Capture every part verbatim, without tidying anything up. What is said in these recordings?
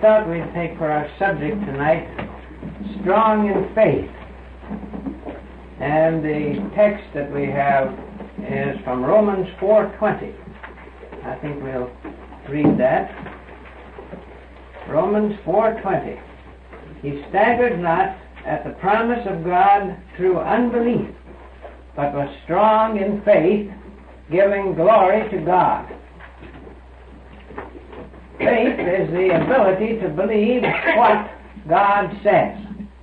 thought we'd take for our subject tonight, strong in faith. And the text that we have is from Romans four twenty. I think we'll read that. Romans four twenty. He staggered not at the promise of God through unbelief, but was strong in faith, giving glory to God. Faith is the ability to believe what God says.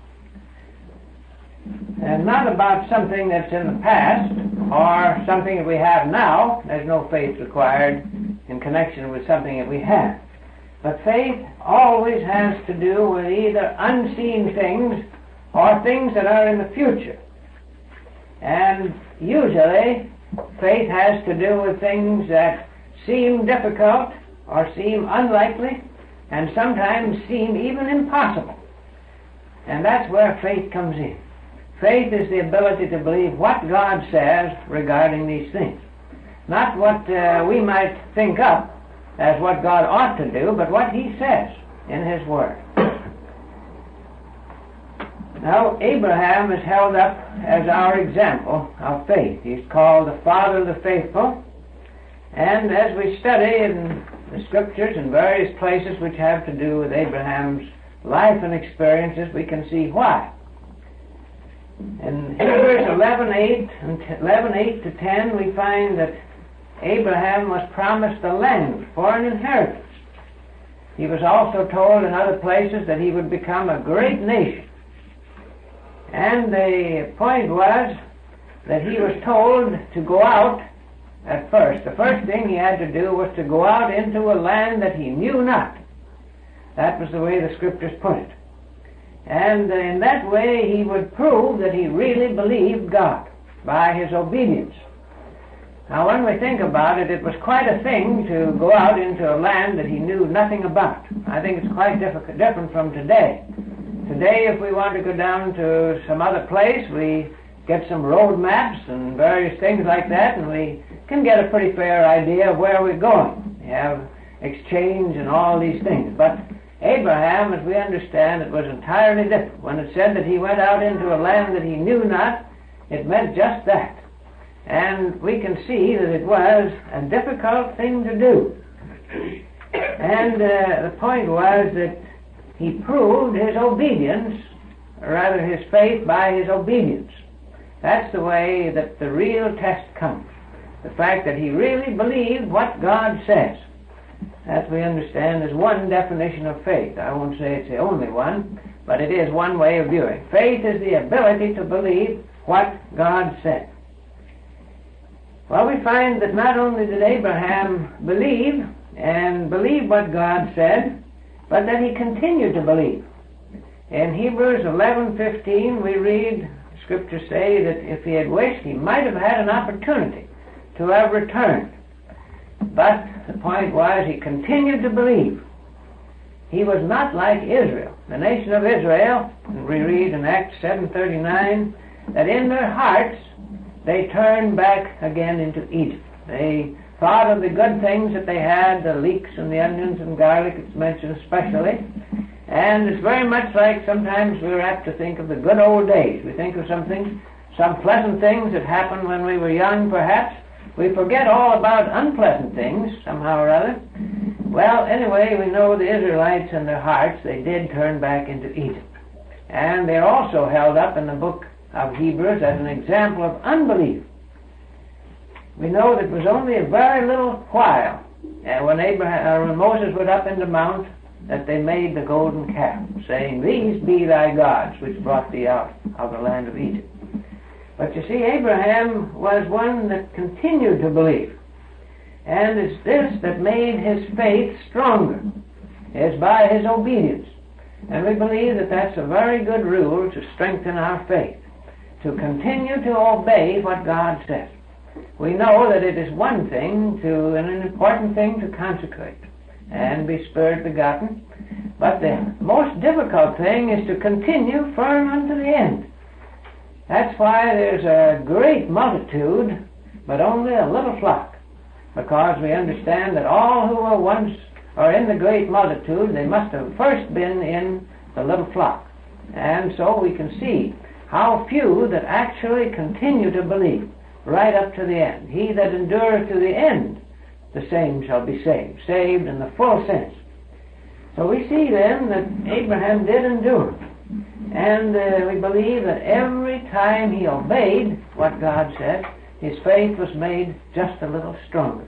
And not about something that's in the past or something that we have now. There's no faith required in connection with something that we have. But faith always has to do with either unseen things or things that are in the future. And usually faith has to do with things that seem difficult or seem unlikely and sometimes seem even impossible. And that's where faith comes in. Faith is the ability to believe what God says regarding these things. Not what uh, we might think up as what God ought to do, but what He says in His Word. Now, Abraham is held up as our example of faith. He's called the father of the faithful. And as we study in the Scriptures in various places which have to do with Abraham's life and experiences, we can see why. In Hebrews eleven eight and eleven eight to ten, we find that Abraham was promised a land for an inheritance. He was also told in other places that he would become a great nation. And the point was that he was told to go out at first. The first thing he had to do was to go out into a land that he knew not. That was the way the Scriptures put it. And in that way he would prove that he really believed God by his obedience. Now when we think about it, it was quite a thing to go out into a land that he knew nothing about. I think it's quite diff- different from today. Today, if we want to go down to some other place, we get some road maps and various things like that, and we can get a pretty fair idea of where we're going. We have exchange and all these things. But Abraham, as we understand, it was entirely different. When it said that he went out into a land that he knew not, it meant just that. And we can see that it was a difficult thing to do. And uh, the point was that he proved his obedience, or rather his faith, by his obedience. That's the way that the real test comes. The fact that he really believed what God says. That we understand is one definition of faith. I won't say it's the only one, but it is one way of viewing. Faith is the ability to believe what God said. Well, we find that not only did Abraham believe and believe what God said, but that he continued to believe. In Hebrews eleven fifteen, we read, Scriptures say that if he had wished, he might have had an opportunity to have returned. But the point was, he continued to believe. He was not like Israel. The nation of Israel, and we read in Acts seven thirty-nine, that in their hearts they turned back again into Egypt. They thought of the good things that they had, the leeks and the onions and garlic, it's mentioned especially. And it's very much like sometimes we're apt to think of the good old days. We think of something, some pleasant things that happened when we were young, perhaps. We forget all about unpleasant things, somehow or other. Well, anyway, we know the Israelites in their hearts, they did turn back into Egypt. And they're also held up in the book of Hebrews as an example of unbelief. We know that it was only a very little while uh, when Abraham, uh, when Moses went up in the mount that they made the golden calf, saying, "These be thy gods, which brought thee out of the land of Egypt." But you see, Abraham was one that continued to believe. And it's this that made his faith stronger, is by his obedience. And we believe that that's a very good rule to strengthen our faith, to continue to obey what God says. We know that it is one thing to, and an important thing to consecrate and be Spirit begotten, but the most difficult thing is to continue firm unto the end. That's why there's a great multitude, but only a little flock, because we understand that all who were once or in the great multitude, they must have first been in the little flock. And so we can see how few that actually continue to believe right up to the end. He that endureth to the end, the same shall be saved. Saved in the full sense. So we see then that Abraham did endure. And uh, we believe that every time he obeyed what God said, his faith was made just a little stronger.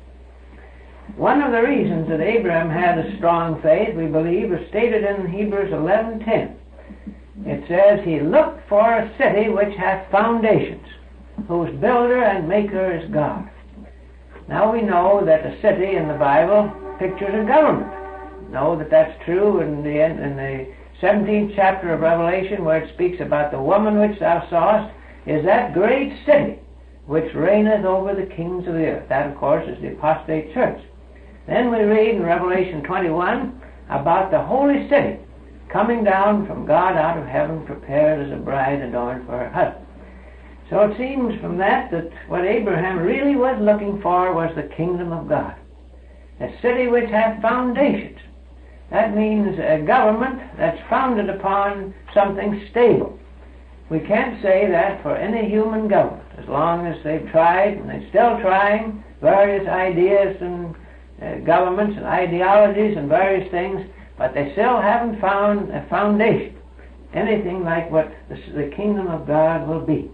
One of the reasons that Abraham had a strong faith, we believe, is stated in Hebrews eleven ten. It says, he looked for a city which hath foundations, whose builder and maker is God. Now we know that a city in the Bible pictures a government. Know that that's true in the, in the seventeenth chapter of Revelation, where it speaks about the woman which thou sawest is that great city which reigneth over the kings of the earth. That, of course, is the apostate church. Then we read in Revelation twenty-one about the holy city coming down from God out of heaven, prepared as a bride adorned for her husband. So it seems from that that what Abraham really was looking for was the kingdom of God. A city which hath foundations. That means a government that's founded upon something stable. We can't say that for any human government, as long as they've tried, and they're still trying, various ideas and uh, governments and ideologies and various things, but they still haven't found a foundation, anything like what the, the kingdom of God will be.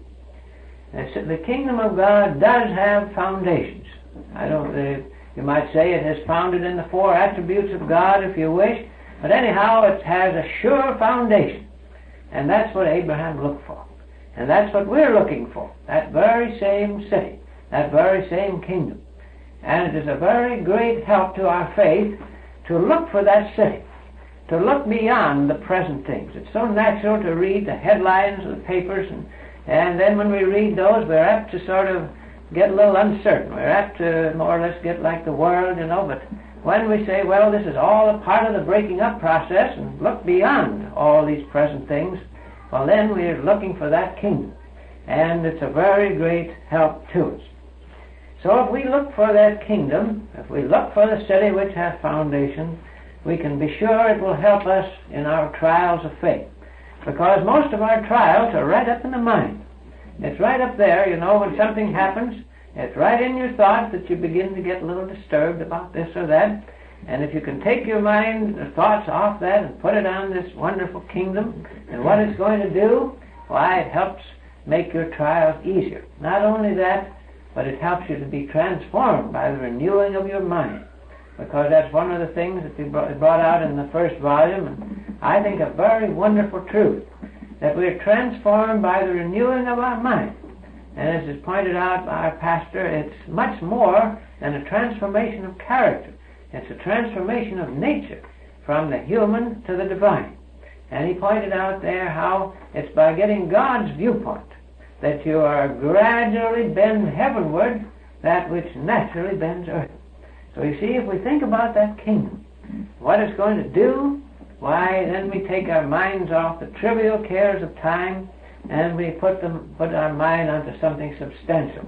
The kingdom of God does have foundations. I don't. Uh, you might say it has founded in the four attributes of God, if you wish, but anyhow, it has a sure foundation, and that's what Abraham looked for, and that's what we're looking for. That very same city, that very same kingdom, and it is a very great help to our faith to look for that city, to look beyond the present things. It's so natural to read the headlines of the papers, and And then when we read those, we're apt to sort of get a little uncertain. We're apt to more or less get like the world, you know. But when we say, well, this is all a part of the breaking up process, and look beyond all these present things, well, then we're looking for that kingdom. And it's a very great help to us. So if we look for that kingdom, if we look for the city which hath foundation, we can be sure it will help us in our trials of faith. Because most of our trials are right up in the mind. It's right up there, you know, when something happens, it's right in your thoughts that you begin to get a little disturbed about this or that. And if you can take your mind, the thoughts off that and put it on this wonderful kingdom and what it's going to do, why, it helps make your trials easier. Not only that, but it helps you to be transformed by the renewing of your mind. Because that's one of the things that we brought out in the first volume, and I think a very wonderful truth, that we're transformed by the renewing of our mind. And as is pointed out by our pastor, it's much more than a transformation of character. It's a transformation of nature, from the human to the divine. And he pointed out there how it's by getting God's viewpoint that you are gradually bend heavenward that which naturally bends earth. So you see, if we think about that kingdom, what it's going to do, why, then we take our minds off the trivial cares of time and we put them, put our mind onto something substantial.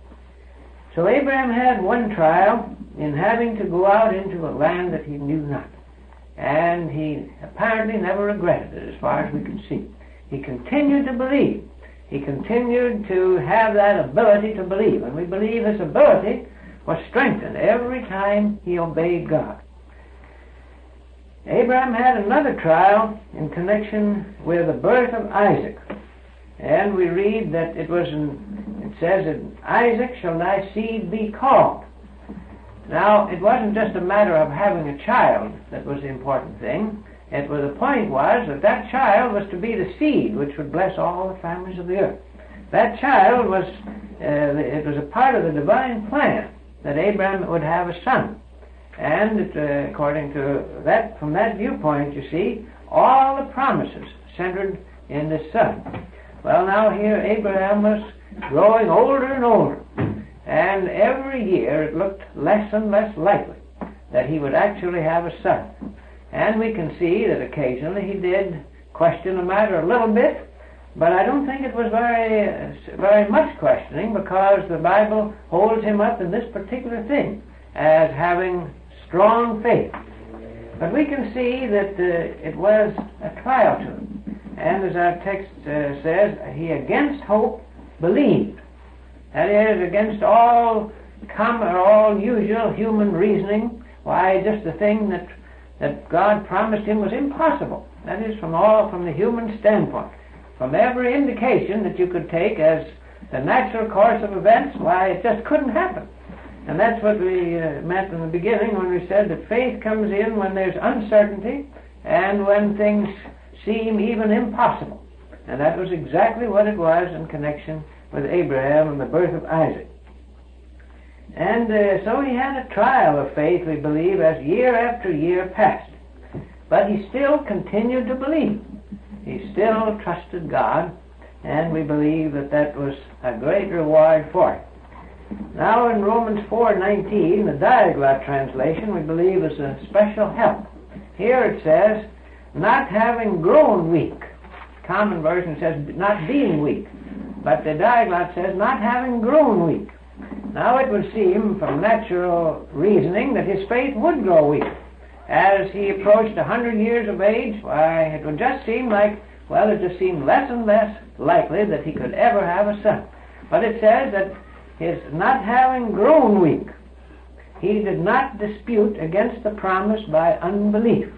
So Abraham had one trial in having to go out into a land that he knew not. And he apparently never regretted it, as far as we can see. He continued to believe. He continued to have that ability to believe. And we believe his ability was strengthened every time he obeyed God. Abraham had another trial in connection with the birth of Isaac. And we read that it was in, it says, in Isaac shall thy seed be called. Now, it wasn't just a matter of having a child that was the important thing. It was, the point was that that child was to be the seed which would bless all the families of the earth. That child was, uh, it was a part of the divine plan that Abraham would have a son. And it, uh, according to that, from that viewpoint, you see, all the promises centered in this son. Well, now here Abraham was growing older and older. And every year it looked less and less likely that he would actually have a son. And we can see that occasionally he did question the matter a little bit, but I don't think it was very, uh, very much questioning, because the Bible holds him up in this particular thing as having strong faith. But we can see that uh, it was a trial to him. And as our text uh, says, he against hope believed. That is, against all common or all usual human reasoning. Why, just the thing that that God promised him was impossible. That is, from all from the human standpoint. From every indication that you could take as the natural course of events, why, it just couldn't happen. And that's what we uh, meant in the beginning when we said that faith comes in when there's uncertainty and when things seem even impossible. And that was exactly what it was in connection with Abraham and the birth of Isaac. And uh, so he had a trial of faith, we believe, as year after year passed. But he still continued to believe. He still trusted God, and we believe that that was a great reward for him. Now in Romans four nineteen, the Diaglott translation, we believe, is a special help. Here it says, not having grown weak. Common version says, not being weak. But the Diaglott says, not having grown weak. Now it would seem from natural reasoning that his faith would grow weak. As he approached a hundred years of age, why, it would just seem like, well, it just seemed less and less likely that he could ever have a son. But it says that his not having grown weak, he did not dispute against the promise by unbelief.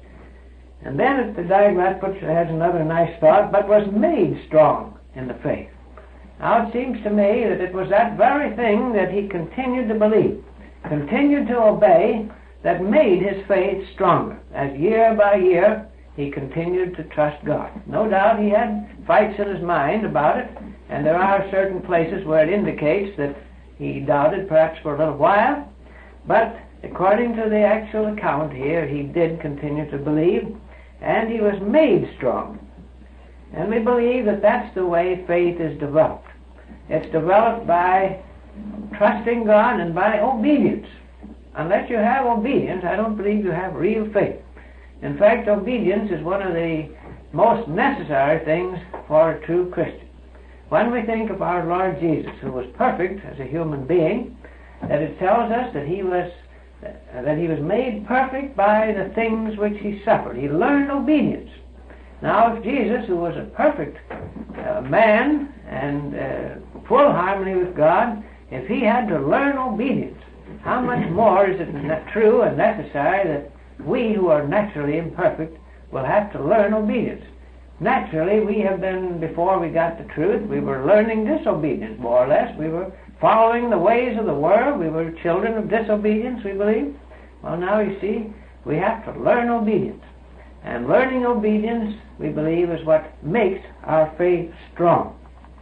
And then the Diaglott puts, has another nice thought, but was made strong in the faith. Now it seems to me that it was that very thing that he continued to believe, continued to obey, that made his faith stronger. As year by year he continued to trust God. No doubt he had fights in his mind about it, and there are certain places where it indicates that he doubted perhaps for a little while, but according to the actual account here, he did continue to believe, and he was made strong. And we believe that that's the way faith is developed. It's developed by trusting God and by obedience. Unless you have obedience, I don't believe you have real faith. In fact, obedience is one of the most necessary things for a true Christian. When we think of our Lord Jesus, who was perfect as a human being, that it tells us that he was that he was made perfect by the things which he suffered. He learned obedience. Now, if Jesus, who was a perfect uh, man and uh, full harmony with God, if he had to learn obedience, how much more is it true and necessary that we who are naturally imperfect will have to learn obedience? Naturally, we have been, before we got the truth, we were learning disobedience, more or less. We were following the ways of the world. We were children of disobedience, we believe. Well, now you see, we have to learn obedience. And learning obedience, we believe, is what makes our faith strong.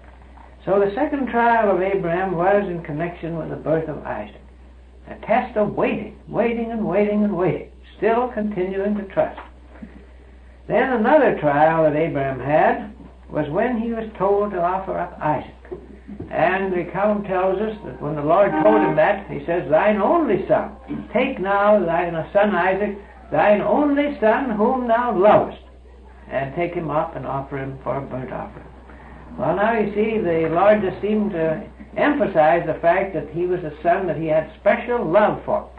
So the second trial of Abraham was in connection with the birth of Isaac. A test of waiting, waiting and waiting and waiting, still continuing to trust. Then another trial that Abraham had was when he was told to offer up Isaac. And the account tells us that when the Lord told him that, he says, thine only son, take now thine son Isaac, thine only son whom thou lovest, and take him up and offer him for a burnt offering. Well, now you see, the Lord just seemed to emphasize the fact that he was a son that he had special love for.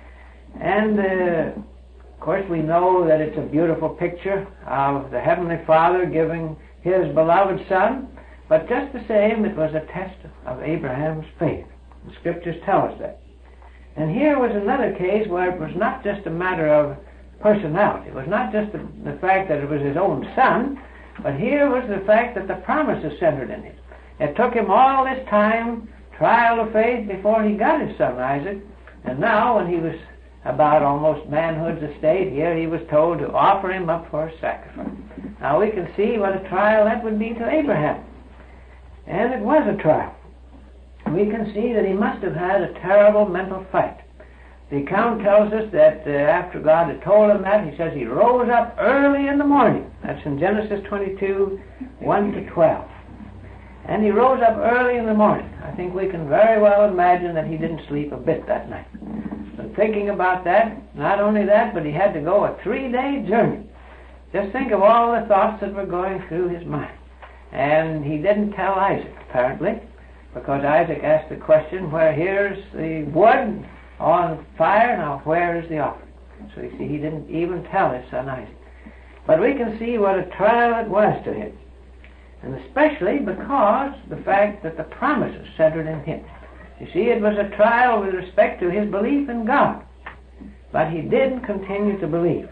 And, uh, of course, we know that it's a beautiful picture of the Heavenly Father giving his beloved son, but just the same, it was a test of Abraham's faith. The Scriptures tell us that. And here was another case where it was not just a matter of personality. It was not just the, the fact that it was his own son, but here was the fact that the promise is centered in it. It took him all this time, trial of faith, before he got his son Isaac, and now when he was about almost manhood's estate, here he was told to offer him up for a sacrifice. Now we can see what a trial that would be to Abraham. And it was a trial. We can see that he must have had a terrible mental fight. The account tells us that uh, after God had told him that, he says he rose up early in the morning. That's in Genesis twenty-two, one to twelve. And he rose up early in the morning. I think we can very well imagine that he didn't sleep a bit that night. But thinking about that, not only that, but he had to go a three-day journey. Just think of all the thoughts that were going through his mind. And he didn't tell Isaac, apparently, because Isaac asked the question, where here's the wood, on fire. Now where is the offering? So you see, he didn't even tell his son Isaac. But we can see what a trial it was to him. And especially because the fact that the promises centered in him. You see, it was a trial with respect to his belief in God. But he did continue to believe.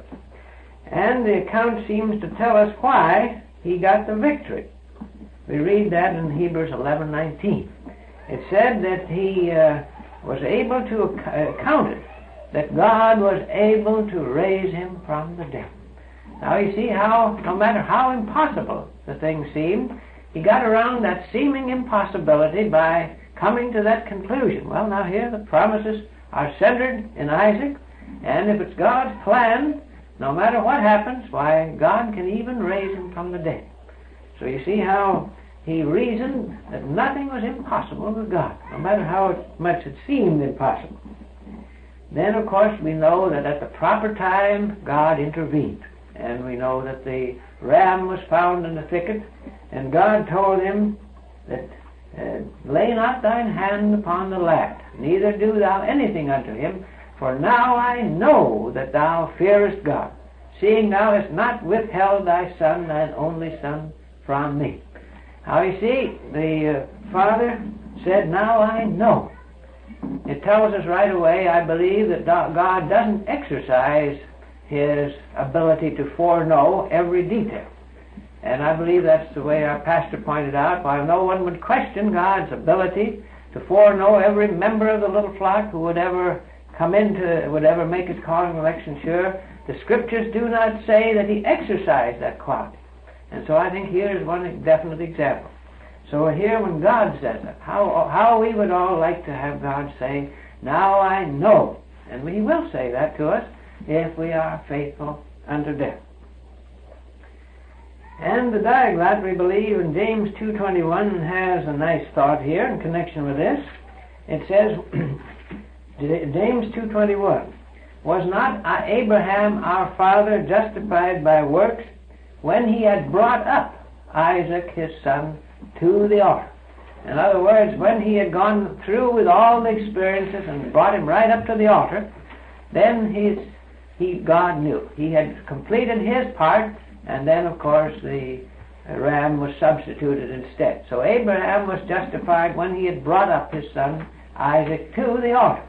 And the account seems to tell us why he got the victory. We read that in Hebrews eleven nineteen. It said that he uh, was able to account it, that God was able to raise him from the dead. Now you see how, no matter how impossible the thing seemed, he got around that seeming impossibility by coming to that conclusion. Well, now here the promises are centered in Isaac, and if it's God's plan, no matter what happens, why, God can even raise him from the dead. So you see how he reasoned that nothing was impossible with God, no matter how much it seemed impossible. Then, of course, we know that at the proper time, God intervened. And we know that the ram was found in the thicket, and God told him that, uh, lay not thine hand upon the lad, neither do thou anything unto him, for now I know that thou fearest God, seeing thou hast not withheld thy son, thine only son, from me. Now you see, the uh, father said, now I know. It tells us right away, I believe, that God doesn't exercise his ability to foreknow every detail. And I believe that's the way our pastor pointed out. While no one would question God's ability to foreknow every member of the little flock who would ever come into, would ever make his calling and election sure, the Scriptures do not say that he exercised that quality. And so I think here is one definite example. So here when God says it, how, how we would all like to have God say, now I know. And he will say that to us if we are faithful unto death. And the Diaglott, we believe, in James two twenty-one has a nice thought here in connection with this. It says, James two twenty-one, was not Abraham our father justified by works when he had brought up Isaac his son to the altar? In other words, when he had gone through with all the experiences and brought him right up to the altar, then his, he, God knew. He had completed his part, and then, of course, the ram was substituted instead. So Abraham was justified when he had brought up his son Isaac to the altar.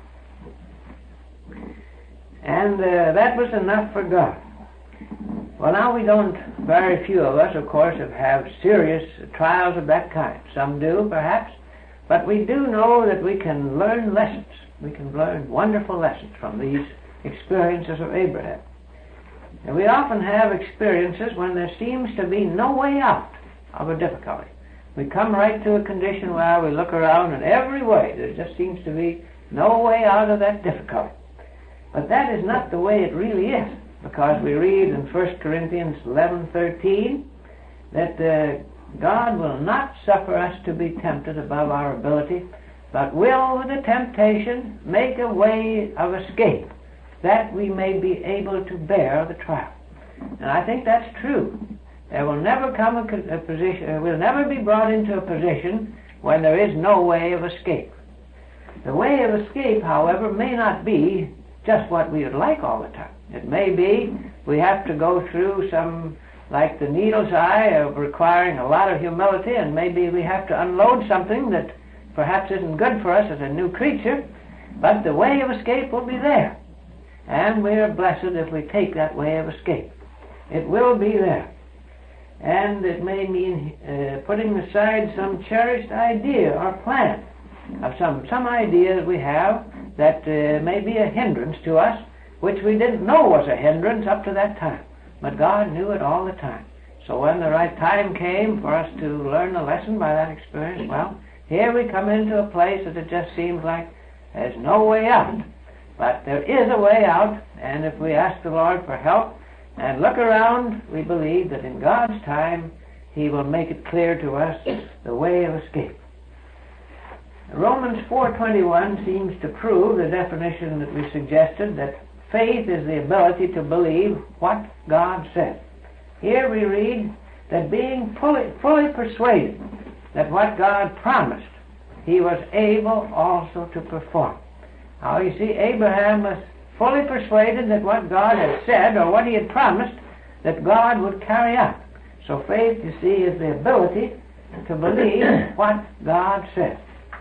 And uh, that was enough for God. Well, now we don't, very few of us, of course, have, have serious trials of that kind. Some do, perhaps. But we do know that we can learn lessons. We can learn wonderful lessons from these experiences of Abraham. And we often have experiences when there seems to be no way out of a difficulty. We come right to a condition where we look around and every way there just seems to be no way out of that difficulty. But that is not the way it really is, because we read in First Corinthians eleven thirteen that uh, God will not suffer us to be tempted above our ability, but will with the temptation make a way of escape, that we may be able to bear the trial. And I think that's true. There will never come a, a position, we'll never be brought into a position when there is no way of escape. The way of escape, however, may not be just what we would like all the time. It may be we have to go through some, like the needle's eye, of requiring a lot of humility, and maybe we have to unload something that perhaps isn't good for us as a new creature, but the way of escape will be there. And we are blessed if we take that way of escape. It will be there. And it may mean uh, putting aside some cherished idea or plan of some, some ideas we have that uh, may be a hindrance to us, which we didn't know was a hindrance up to that time. But God knew it all the time. So when the right time came for us to learn the lesson by that experience, well, here we come into a place that it just seems like there's no way out. But there is a way out, and if we ask the Lord for help and look around, we believe that in God's time He will make it clear to us the way of escape. Romans four twenty-one seems to prove the definition that we suggested, that faith is the ability to believe what God said. Here we read that being fully, fully persuaded that what God promised, He was able also to perform. How you see, Abraham was fully persuaded that what God had said, or what he had promised, that God would carry out. So faith, you see, is the ability to believe what God says.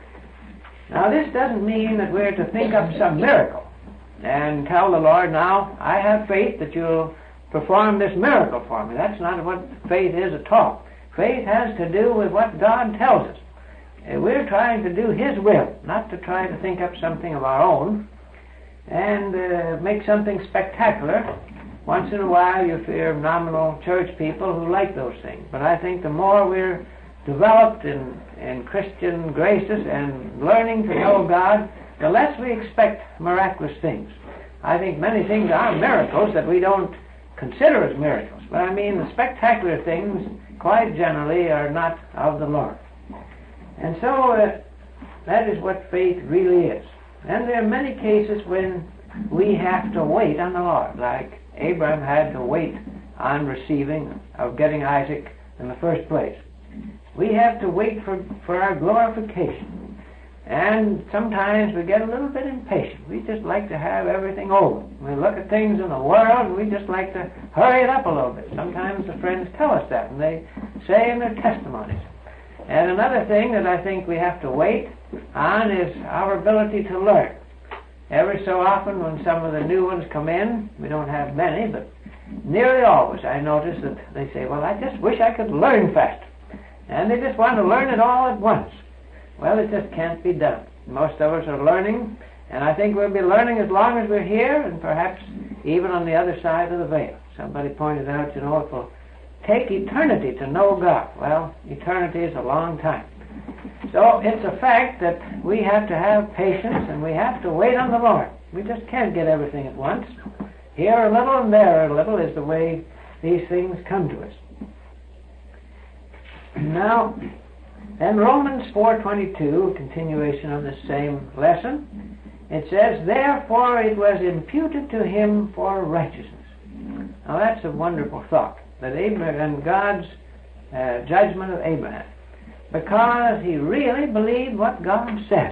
Now this doesn't mean that we're to think up some miracle and tell the Lord, now, I have faith that you'll perform this miracle for me. That's not what faith is at all. Faith has to do with what God tells us. We're trying to do His will, not to try to think up something of our own and uh, make something spectacular. Once in a while you hear nominal church people who like those things. But I think the more we're developed in, in Christian graces and learning to know God, the less we expect miraculous things. I think many things are miracles that we don't consider as miracles. But I mean the spectacular things quite generally are not of the Lord. And so uh, that is what faith really is. And there are many cases when we have to wait on the Lord, like Abraham had to wait on receiving, of getting Isaac in the first place. We have to wait for, for our glorification. And sometimes we get a little bit impatient. We just like to have everything over. We look at things in the world and we just like to hurry it up a little bit. Sometimes the friends tell us that, and they say in their testimonies. And another thing that I think we have to wait on is our ability to learn. Every so often when some of the new ones come in, we don't have many, but nearly always I notice that they say, well, I just wish I could learn faster. And they just want to learn it all at once. Well, it just can't be done. Most of us are learning, and I think we'll be learning as long as we're here, and perhaps even on the other side of the veil. Somebody pointed out, you know, it will take eternity to know God. Well, eternity is a long time. So it's a fact that we have to have patience and we have to wait on the Lord. We just can't get everything at once. Here a little and there a little is the way these things come to us. Now, in Romans four twenty-two, a continuation of the same lesson, it says, therefore it was imputed to him for righteousness. Now that's a wonderful thought, that Abraham and God's uh, judgment of Abraham, because he really believed what God says.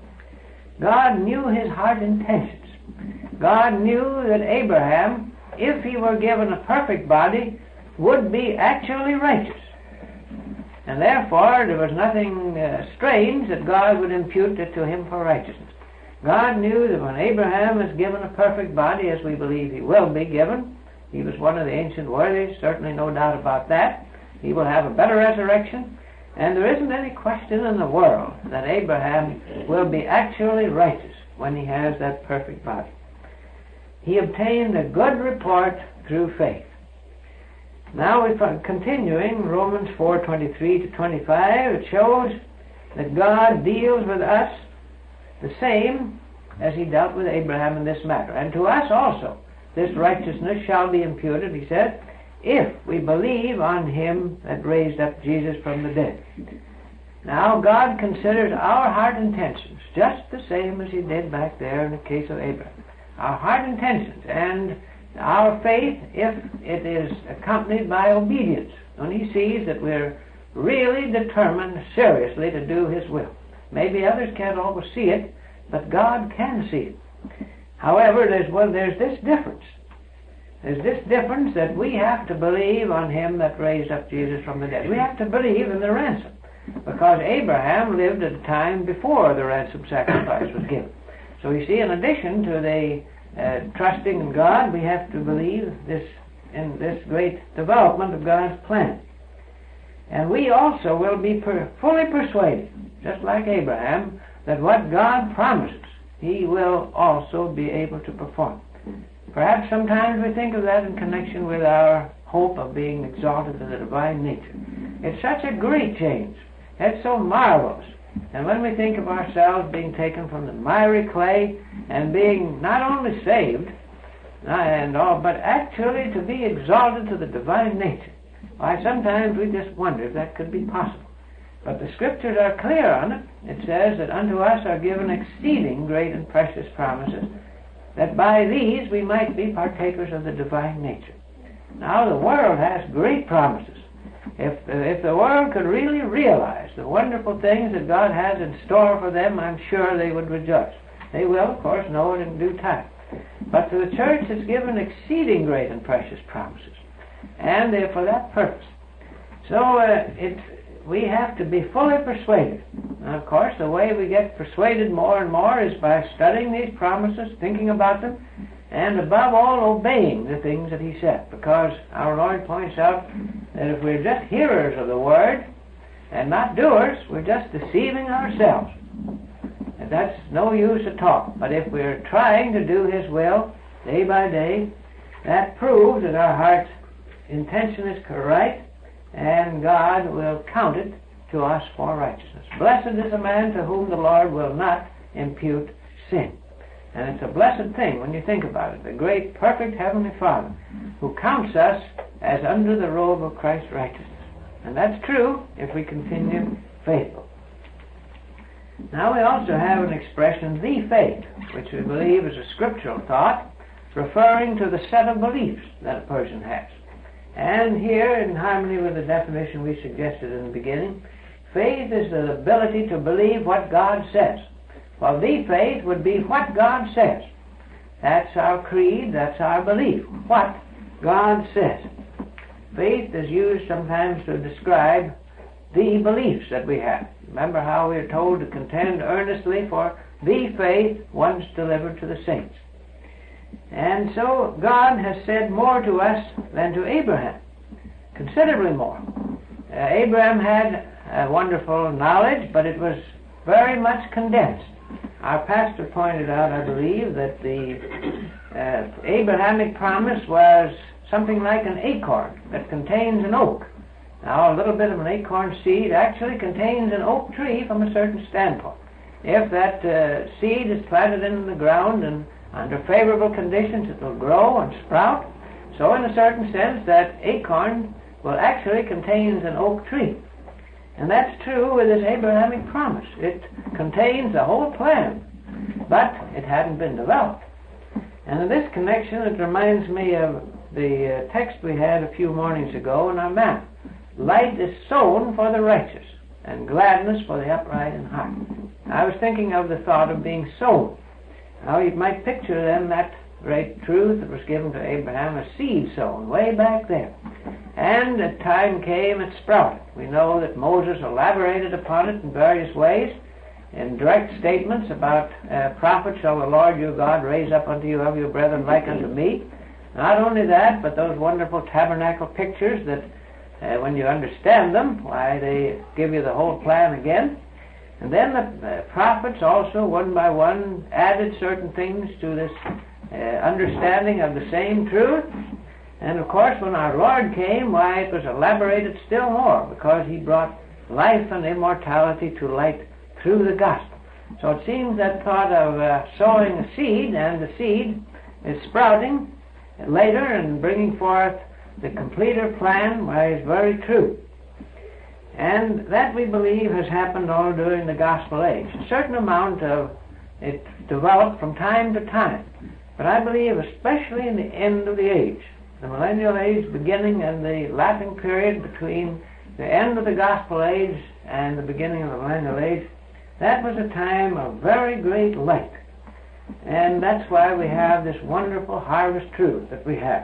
God knew his heart intentions. God knew that Abraham, if he were given a perfect body, would be actually righteous. And therefore there was nothing uh, strange that God would impute it to him for righteousness. God knew that when Abraham is given a perfect body, as we believe he will be given, he was one of the ancient worthies, certainly no doubt about that, he will have a better resurrection. And there isn't any question in the world that Abraham will be actually righteous when he has that perfect body. He obtained a good report through faith. Now we're continuing Romans four twenty-three to twenty-five. It shows that God deals with us the same as he dealt with Abraham in this matter. And to us also this righteousness shall be imputed, he said, if we believe on him that raised up Jesus from the dead. Now God considers our heart intentions just the same as he did back there in the case of Abraham. Our heart intentions and our faith, if it is accompanied by obedience, when he sees that we're really determined seriously to do his will. Maybe others can't always see it, but God can see it. However, there's, well, there's this difference. There's this difference that we have to believe on him that raised up Jesus from the dead. We have to believe in the ransom, because Abraham lived at a time before the ransom sacrifice was given. So you see, in addition to the uh, trusting in God, we have to believe this in this great development of God's plan. And we also will be per- fully persuaded, just like Abraham, that what God promises, he will also be able to perform. Perhaps sometimes we think of that in connection with our hope of being exalted to the divine nature. It's such a great change. It's so marvelous. And when we think of ourselves being taken from the miry clay and being not only saved, and all, but actually to be exalted to the divine nature, why, sometimes we just wonder if that could be possible. But the Scriptures are clear on it. It says that unto us are given exceeding great and precious promises, that by these we might be partakers of the divine nature. Now the world has great promises. If the, if the world could really realize the wonderful things that God has in store for them, I'm sure they would rejoice. They will, of course, know it in due time. But to the church is given exceeding great and precious promises, and they're for that purpose. So uh, it, we have to be fully persuaded. And of course, the way we get persuaded more and more is by studying these promises, thinking about them, and above all, obeying the things that he said. Because our Lord points out that if we're just hearers of the word and not doers, we're just deceiving ourselves. And that's no use at all. But if we're trying to do his will day by day, that proves that our heart's intention is correct, and God will count it to us for righteousness. Blessed is the man to whom the Lord will not impute sin. And it's a blessed thing when you think about it. The great, perfect Heavenly Father who counts us as under the robe of Christ's righteousness. And that's true if we continue faithful. Now we also have an expression, the faith, which we believe is a scriptural thought referring to the set of beliefs that a person has. And here, in harmony with the definition we suggested in the beginning, faith is the ability to believe what God says. Well, the faith would be what God says. That's our creed, that's our belief, what God says. Faith is used sometimes to describe the beliefs that we have. Remember how we are told to contend earnestly for the faith once delivered to the saints. And so God has said more to us than to Abraham, considerably more. Uh, Abraham had a wonderful knowledge, but it was very much condensed. Our pastor pointed out, I believe, that the uh, Abrahamic promise was something like an acorn that contains an oak. Now, a little bit of an acorn seed actually contains an oak tree from a certain standpoint. If that uh, seed is planted in the ground and under favorable conditions, it will grow and sprout. So in a certain sense, that acorn will actually contain an oak tree. And that's true with this Abrahamic promise. It contains the whole plan, but it hadn't been developed. And in this connection, it reminds me of the uh, text we had a few mornings ago in our map. Light is sown for the righteous, and gladness for the upright in heart. I was thinking of the thought of being sown. Now you might picture then that great truth that was given to Abraham, a seed sown way back there. And as time came, it sprouted. We know that Moses elaborated upon it in various ways, in direct statements about uh, prophets shall the Lord your God raise up unto you of your brethren like unto me. Not only that, but those wonderful tabernacle pictures that uh, when you understand them, why, they give you the whole plan again. And then the uh, prophets also, one by one, added certain things to this uh, understanding of the same truth. And of course, when our Lord came, why, it was elaborated still more, because he brought life and immortality to light through the gospel. So it seems that thought of uh, sowing a seed, and the seed is sprouting later and bringing forth the completer plan, why, is very true. And that, we believe, has happened all during the gospel age. A certain amount of it developed from time to time. But I believe especially in the end of the age, the millennial age beginning and the lapping period between the end of the gospel age and the beginning of the millennial age, that was a time of very great light. And that's why we have this wonderful harvest truth that we have.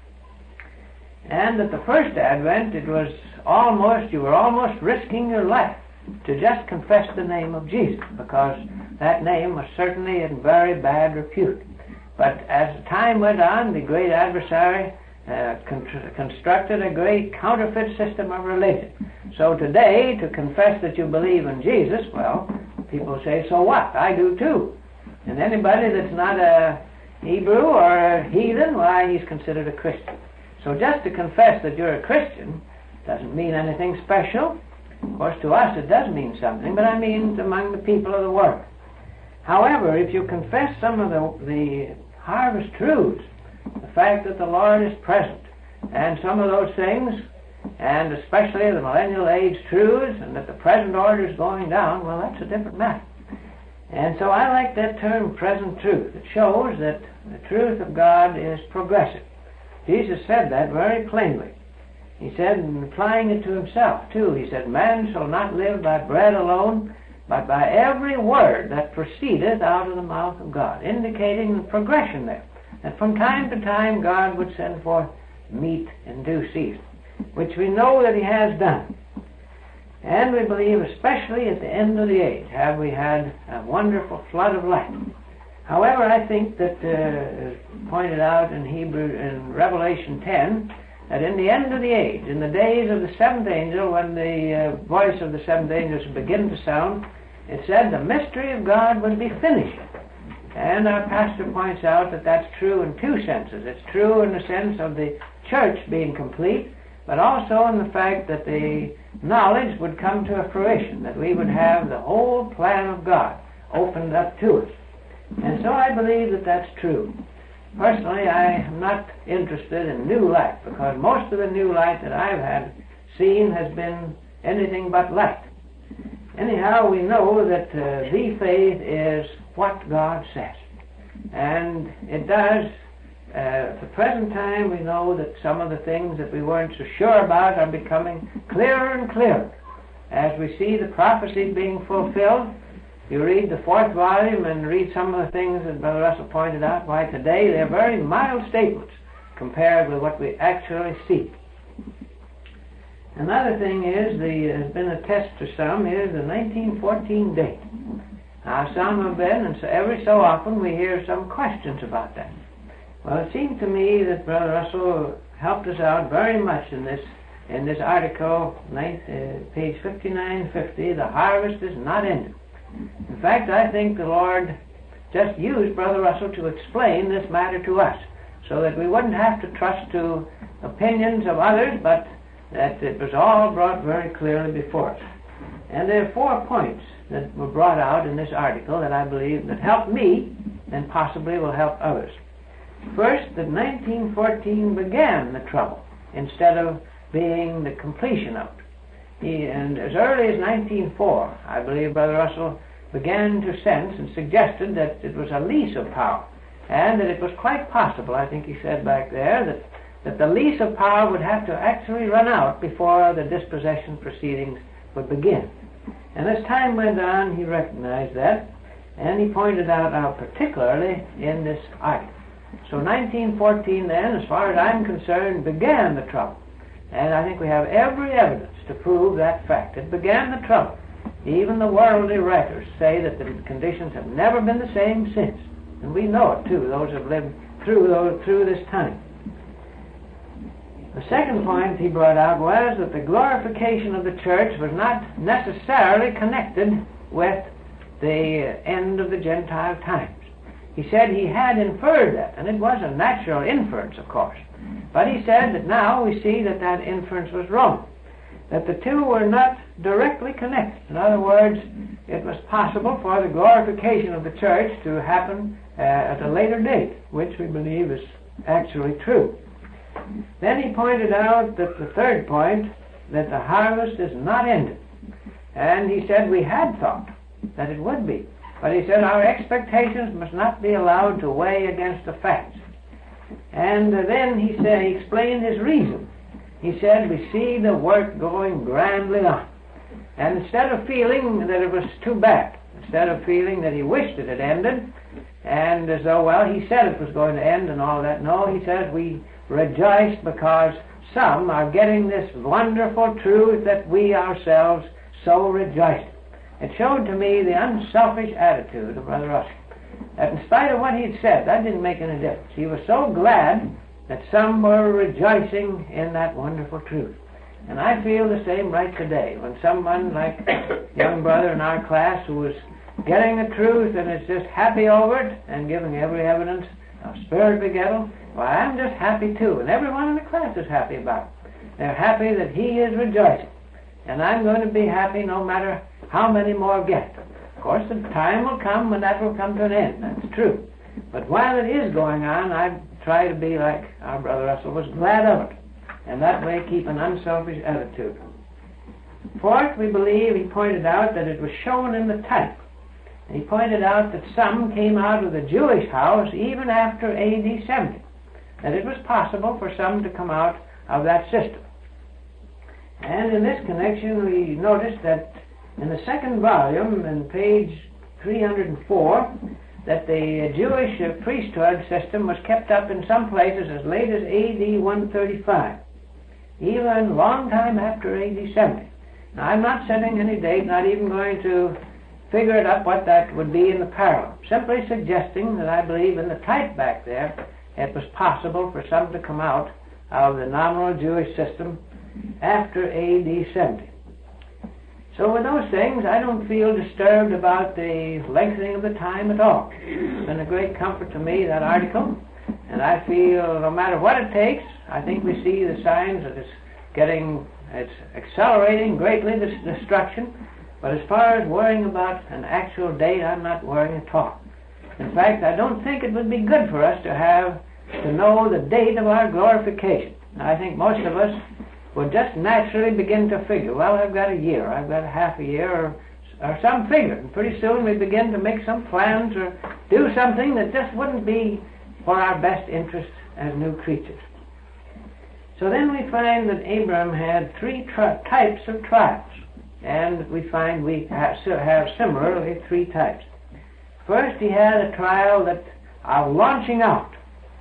And at the first advent, it was almost, you were almost risking your life to just confess the name of Jesus, because that name was certainly in very bad repute. But as time went on, the great adversary uh, con- constructed a great counterfeit system of religion. So today, to confess that you believe in Jesus, well, people say, so what? I do too. And anybody that's not a Hebrew or a heathen, why, he's considered a Christian. So just to confess that you're a Christian doesn't mean anything special. Of course, to us it does mean something, but I mean among the people of the world. However, if you confess some of the, the harvest truths, the fact that the Lord is present, and some of those things, and especially the millennial age truths, and that the present order is going down, well, that's a different matter. And so I like that term, present truth. It shows that the truth of God is progressive. Jesus said that very plainly. He said, and applying it to himself too, he said, man shall not live by bread alone, but by every word that proceedeth out of the mouth of God, indicating the progression there, that from time to time God would send forth meat in due season, which we know that he has done. And we believe, especially at the end of the age, have we had a wonderful flood of light. However, I think that, uh, as pointed out in Hebrew, in Revelation ten, that in the end of the age, in the days of the seventh angel, when the uh, voice of the seventh angel should begin to sound, it said the mystery of God would be finished. And our pastor points out that that's true in two senses. It's true in the sense of the church being complete, but also in the fact that the knowledge would come to a fruition, that we would have the whole plan of God opened up to us. And so I believe that that's true. Personally, I am not interested in new light, because most of the new light that I've had seen has been anything but light. Anyhow, we know that uh, the faith is what God says. And it does. Uh, at the present time, we know that some of the things that we weren't so sure about are becoming clearer and clearer. As we see the prophecies being fulfilled, you read the fourth volume and read some of the things that Brother Russell pointed out, why today they're very mild statements compared with what we actually see. Another thing is, the has been a test to some, is the nineteen fourteen date. Now, some have been, and so every so often we hear some questions about that. Well, it seemed to me that Brother Russell helped us out very much in this in this article, ninth, uh, page fifty-nine fifty, the harvest is not ended. In fact, I think the Lord just used Brother Russell to explain this matter to us, so that we wouldn't have to trust to opinions of others, but that it was all brought very clearly before us. And there are four points that were brought out in this article that I believe that helped me and possibly will help others. First, that nineteen fourteen began the trouble instead of being the completion of it. He, and as early as nineteen oh four, I believe Brother Russell began to sense and suggested that it was a lease of power, and that it was quite possible, I think he said back there, that, that the lease of power would have to actually run out before the dispossession proceedings would begin. And as time went on, he recognized that, and he pointed out how particularly in this article. So nineteen fourteen then, as far as I'm concerned, began the trouble. And I think we have every evidence to prove that fact. It began the trouble. Even the worldly writers say that the conditions have never been the same since. And we know it too, those who have lived through, those, through this time. The second point he brought out was that the glorification of the church was not necessarily connected with the end of the Gentile times. He said he had inferred that, and it was a natural inference, of course. But he said that now we see that that inference was wrong, that the two were not directly connected. In other words, it was possible for the glorification of the church to happen uh, at a later date, which we believe is actually true. Then he pointed out that the third point, that the harvest is not ended. And he said we had thought that it would be. But he said our expectations must not be allowed to weigh against the facts. And uh, then he said, he explained his reason. He said, we see the work going grandly on. And instead of feeling that it was too bad, instead of feeling that he wished it had ended, and as though, well, he said it was going to end and all that, no, he says we rejoice because some are getting this wonderful truth that we ourselves so rejoiced. It showed to me the unselfish attitude of Brother Russell. That in spite of what he had said, that didn't make any difference. He was so glad that some were rejoicing in that wonderful truth. And I feel the same right today. When someone like a young brother in our class who was getting the truth and is just happy over it and giving every evidence of spirit begettal, well, I'm just happy too. And everyone in the class is happy about it. They're happy that he is rejoicing. And I'm going to be happy no matter how many more get. Of course, the time will come when that will come to an end. That's true. But while it is going on, I try to be like our Brother Russell was, glad of it. And that way keep an unselfish attitude. Fourth, we believe, he pointed out that it was shown in the type. And he pointed out that some came out of the Jewish house even after A D seventy. That it was possible for some to come out of that system. And in this connection, we noticed that in the second volume, in page three hundred four, that the Jewish uh, priesthood system was kept up in some places as late as A D one thirty-five, even long time after A D seventy. Now, I'm not setting any date, not even going to figure it up what that would be in the parallel, simply suggesting that I believe in the type back there it was possible for some to come out of the nominal Jewish system after A D seventy. So with those things, I don't feel disturbed about the lengthening of the time at all. It's been a great comfort to me, that article, and I feel no matter what it takes, I think we see the signs that it's getting, it's accelerating greatly, this destruction. But as far as worrying about an actual date, I'm not worrying at all. In fact, I don't think it would be good for us to have to know the date of our glorification. I think most of us would just naturally begin to figure, well, I've got a year, I've got a half a year, or, or some figure. And pretty soon we begin to make some plans or do something that just wouldn't be for our best interest as new creatures. So then we find that Abraham had three tri- types of trials. And we find we have, have similarly three types. First, he had a trial that of launching out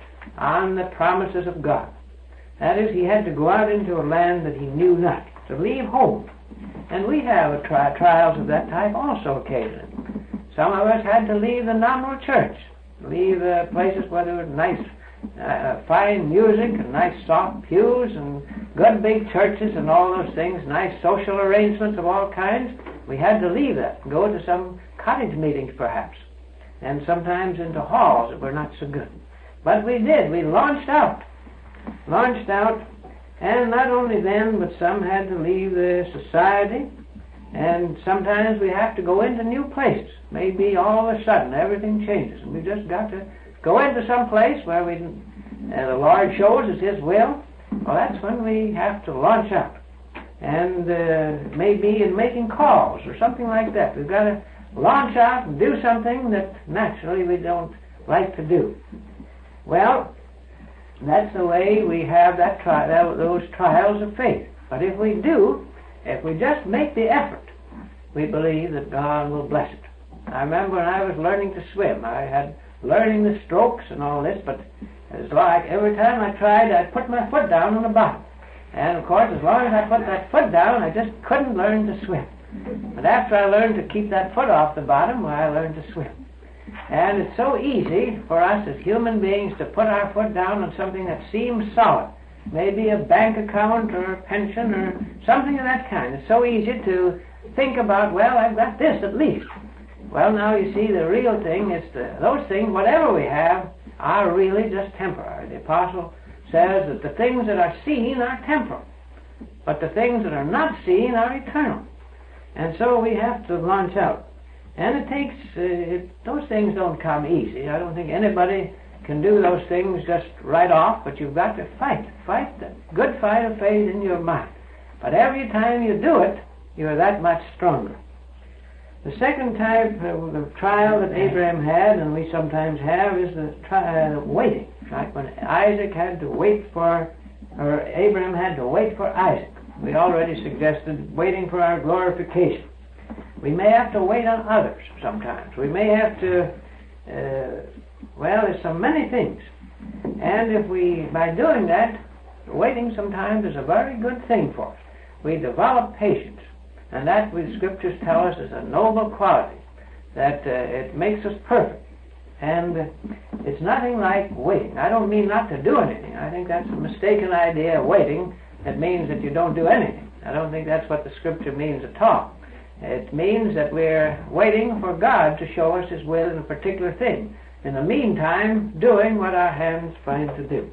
on the promises of God. That is, he had to go out into a land that he knew not, to leave home. And we have a tri- trials of that type also occasionally. Some of us had to leave the nominal church, leave uh, places where there was nice, uh, fine music and nice soft pews and good big churches and all those things, nice social arrangements of all kinds. We had to leave that, go to some cottage meetings perhaps, and sometimes into halls that were not so good. But we did. We launched out. Launched out, and not only then, but some had to leave the society, and sometimes we have to go into new places. Maybe all of a sudden everything changes, and we just got to go into some place where we, uh, the Lord shows us His will. Well, that's when we have to launch out, and uh, maybe in making calls or something like that. We've got to launch out and do something that naturally we don't like to do. Well, that's the way we have that tri- those trials of faith. But if we do, if we just make the effort, we believe that God will bless it. I remember when I was learning to swim, I had learning the strokes and all this, but it's like every time I tried, I'd put my foot down on the bottom. And of course, as long as I put that foot down, I just couldn't learn to swim. But after I learned to keep that foot off the bottom, well, I learned to swim. And it's so easy for us as human beings to put our foot down on something that seems solid. Maybe a bank account or a pension or something of that kind. It's so easy to think about, well, I've got this at least. Well, now you see, the real thing is the, those things, whatever we have, are really just temporary. The apostle says that the things that are seen are temporal, but the things that are not seen are eternal. And so we have to launch out. And it takes, uh, it, those things don't come easy. I don't think anybody can do those things just right off, but you've got to fight. Fight the good fight of faith in your mind. But every time you do it, you're that much stronger. The second type of the trial that Abraham had, and we sometimes have, is the tri- uh, waiting. Like when Isaac had to wait for, or Abraham had to wait for Isaac. We already suggested waiting for our glorification. We may have to wait on others sometimes. We may have to, uh, well, there's so many things. And if we, by doing that, waiting sometimes is a very good thing for us. We develop patience. And that, the Scriptures tell us, is a noble quality, that uh, it makes us perfect. And uh, it's nothing like waiting. I don't mean not to do anything. I think that's a mistaken idea of waiting. It means that you don't do anything. I don't think that's what the Scripture means at all. It means that we're waiting for God to show us His will in a particular thing. In the meantime, doing what our hands find to do.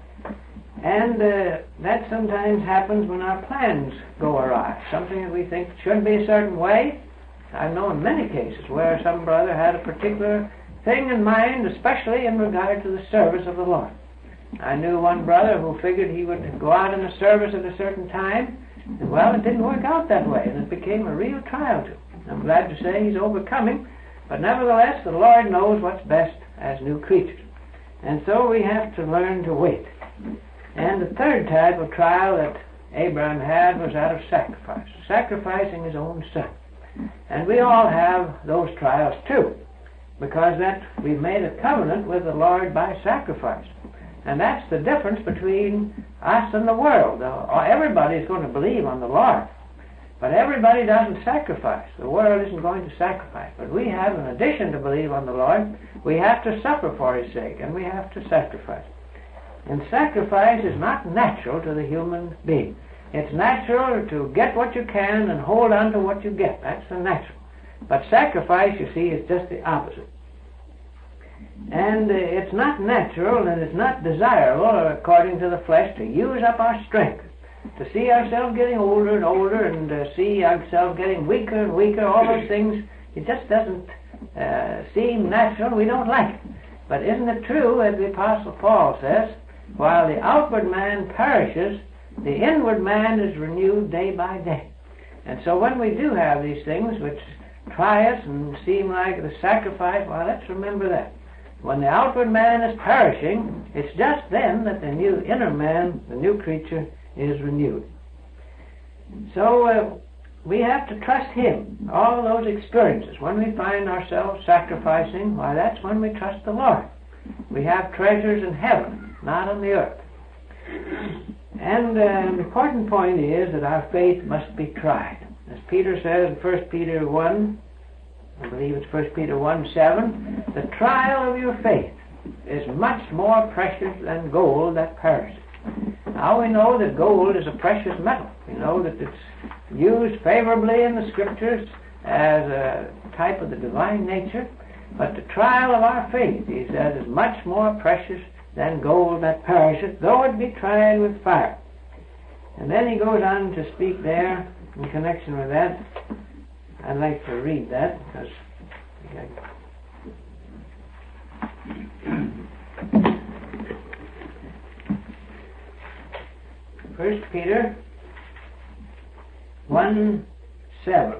And uh, that sometimes happens when our plans go awry. Something that we think should be a certain way. I've known many cases where some brother had a particular thing in mind, especially in regard to the service of the Lord. I knew one brother who figured he would go out in the service at a certain time. And well, it didn't work out that way, and it became a real trial to him. I'm glad to say he's overcoming, but nevertheless, the Lord knows what's best as new creatures. And so we have to learn to wait. And the third type of trial that Abraham had was that of sacrifice, sacrificing his own son. And we all have those trials too, because that we've made a covenant with the Lord by sacrifice. And that's the difference between us and the world. Uh, everybody's going to believe on the Lord, but everybody doesn't sacrifice. The world isn't going to sacrifice. But we have, in addition to believe on the Lord, we have to suffer for His sake, and we have to sacrifice. And sacrifice is not natural to the human being. It's natural to get what you can and hold on to what you get. That's the natural. But sacrifice, you see, is just the opposite. And uh, it's not natural and it's not desirable, according to the flesh, to use up our strength, to see ourselves getting older and older and uh, see ourselves getting weaker and weaker. All those things, it just doesn't uh, seem natural. We don't like it. But isn't it true, as the Apostle Paul says, while the outward man perishes, the inward man is renewed day by day. And so when we do have these things which try us and seem like the sacrifice, well, let's remember that. When the outward man is perishing, it's just then that the new inner man, the new creature, is renewed. So uh, we have to trust Him. All those experiences, when we find ourselves sacrificing, why, that's when we trust the Lord. We have treasures in heaven, not on the earth. And uh, an important point is that our faith must be tried. As Peter says in First Peter one, I believe it's First Peter one seven, the trial of your faith is much more precious than gold that perishes. Now we know that gold is a precious metal. We know that it's used favorably in the Scriptures as a type of the divine nature. But the trial of our faith, he says, is much more precious than gold that perisheth, though it be tried with fire. And then he goes on to speak there in connection with that. I'd like to read that because First Peter one seven,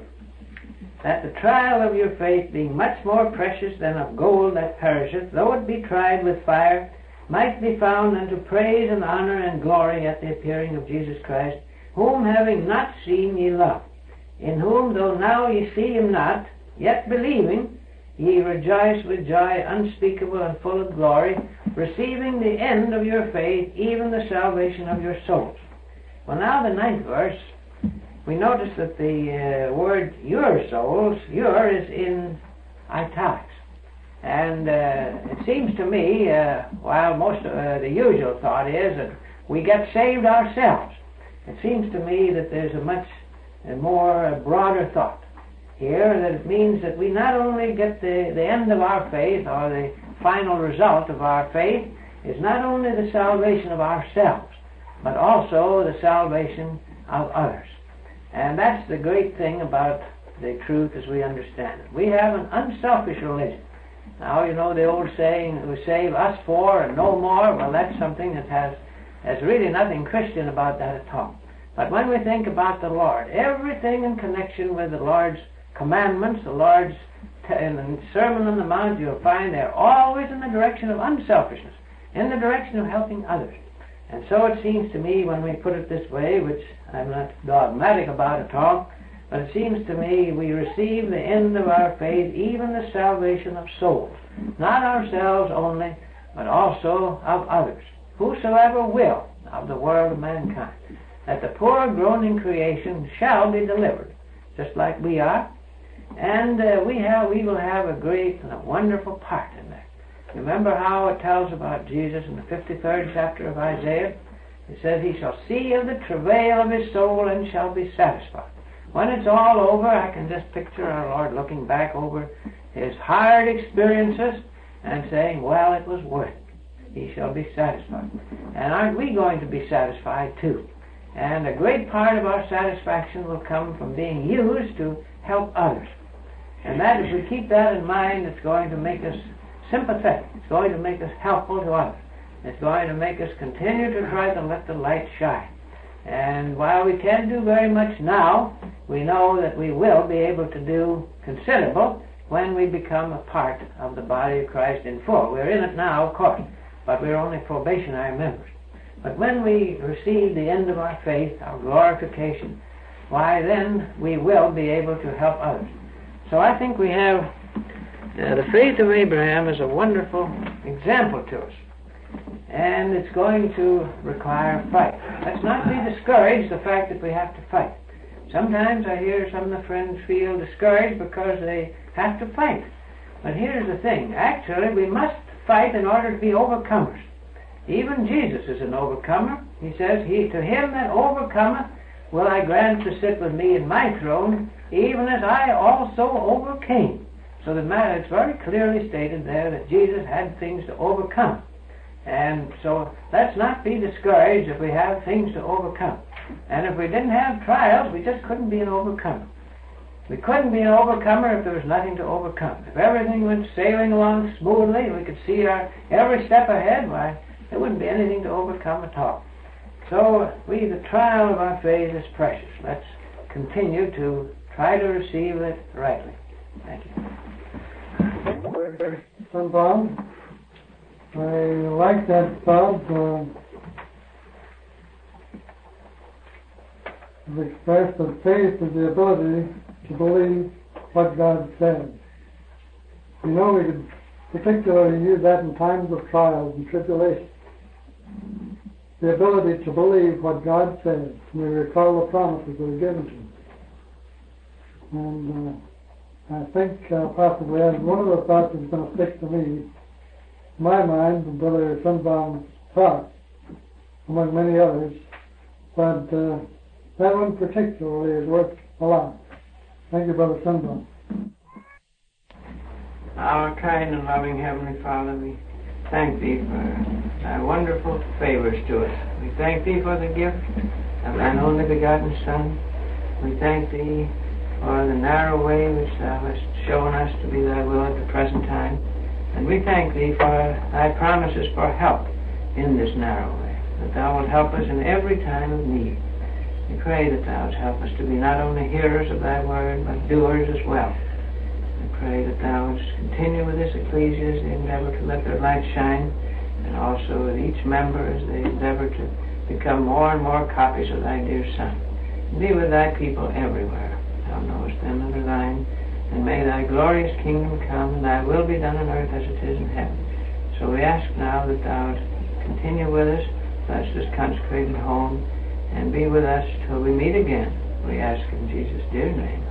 that the trial of your faith, being much more precious than of gold that perisheth, though it be tried with fire, might be found unto praise and honor and glory at the appearing of Jesus Christ, whom having not seen ye love, in whom though now ye see him not, yet believing, ye rejoice with joy unspeakable and full of glory, receiving the end of your faith, even the salvation of your souls. Well, now the ninth verse, we notice that the uh, word your souls, your, is in italics. And uh, it seems to me, uh, while most uh, the usual thought is that we get saved ourselves, it seems to me that there's a much a more uh, broader thought here, that it means that we not only get the, the end of our faith, or the final result of our faith, is not only the salvation of ourselves, but also the salvation of others. And that's the great thing about the truth as we understand it. We have an unselfish religion. Now, you know the old saying, we save us for and no more. Well, that's something that has, has really nothing Christian about that at all. But when we think about the Lord, everything in connection with the Lord's commandments, the Lord's t- in the Sermon on the Mount, you'll find they're always in the direction of unselfishness, in the direction of helping others. And so it seems to me, when we put it this way, which I'm not dogmatic about at all, but it seems to me we receive the end of our faith, even the salvation of souls, not ourselves only, but also of others, whosoever will, of the world of mankind, that the poor groaning creation shall be delivered, just like we are, and uh, we have, we will have a great and a wonderful part in that. Remember how it tells about Jesus in the fifty-third chapter of Isaiah? It says, he shall see of the travail of his soul and shall be satisfied. When it's all over, I can just picture our Lord looking back over his hard experiences and saying, well, it was worth it. He shall be satisfied. And aren't we going to be satisfied too? And a great part of our satisfaction will come from being used to help others. And that, if we keep that in mind, it's going to make us sympathetic. It's going to make us helpful to others. It's going to make us continue to try to let the light shine. And while we can't do very much now, we know that we will be able to do considerable when we become a part of the body of Christ in full. We're in it now, of course, but we're only probationary members. But when we receive the end of our faith, our glorification, why then we will be able to help others. So I think we have uh, the faith of Abraham is a wonderful example to us. And it's going to require a fight. Let's not be discouraged the fact that we have to fight. Sometimes I hear some of the friends feel discouraged because they have to fight. But here's the thing. Actually, we must fight in order to be overcomers. Even Jesus is an overcomer. He says, "He to him that overcometh will I grant to sit with me in my throne, even as I also overcame." So the matter, it's very clearly stated there that Jesus had things to overcome. And so let's not be discouraged if we have things to overcome. And if we didn't have trials, we just couldn't be an overcomer. We couldn't be an overcomer if there was nothing to overcome. If everything went sailing along smoothly, we could see our every step ahead, why, there wouldn't be anything to overcome at all. So we, the trial of our faith is precious. Let's continue to try to receive it rightly. Thank you. Son Bob, I like that, Bob. Uh, you've expressed that faith is the ability to believe what God says. You know, we could particularly use that in times of trials and tribulation. The ability to believe what God says. We recall the promises that are given to us. And uh, I think uh, possibly as one of the thoughts that's going to stick to me, in my mind, and Brother Sunbaum's thought, among many others, but uh, that one particularly is worth a lot. Thank you, Brother Sunbaum. Our kind and loving Heavenly Father, we thank Thee for Thy wonderful favors to us. We thank Thee for the gift of Thine only begotten Son. We thank Thee for the narrow way which Thou hast shown us to be Thy will at the present time. And we thank Thee for Thy promises for help in this narrow way, that Thou wilt help us in every time of need. We pray that Thou wilt help us to be not only hearers of Thy word, but doers as well. We pray that Thou wouldst continue with this ecclesia as they endeavor to let their light shine, and also with each member as they endeavor to become more and more copies of Thy dear Son. Be with Thy people everywhere. Thou knowest them that are Thine, and may Thy glorious kingdom come, and Thy will be done on earth as it is in heaven. So we ask now that Thou would continue with us, bless this consecrated home, and be with us till we meet again. We ask in Jesus' dear name.